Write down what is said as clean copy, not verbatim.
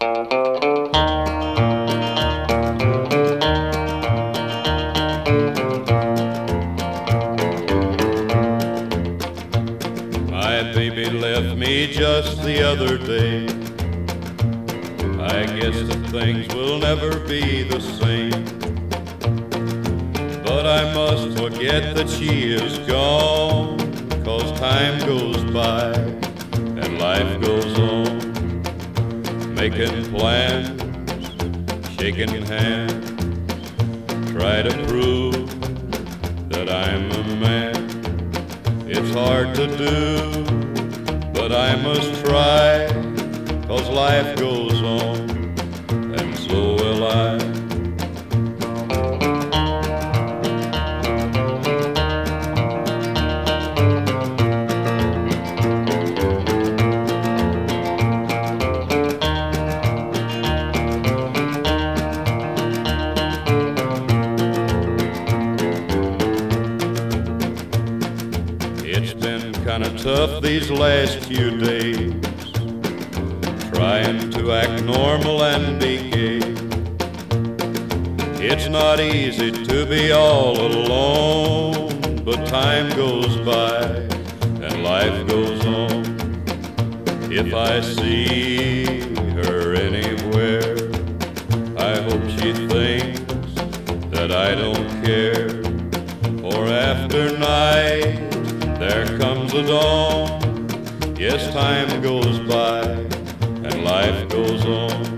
My baby left me just the other day. I guess that things will never be the same. But I must forget that she is gone, 'cause time goes by and life goes on. Making plans, shaking hands, try to prove that I'm a man. It's hard to do, but I must try, 'cause life goes on, and so will I. It's been kinda tough these last few days, trying to act normal and be gay. It's not easy to be all alone, but time goes by and life goes on. If I see her anywhere, I hope she thinks that I don't care. For after night there comes a dawn. Yes, time goes by and life goes on.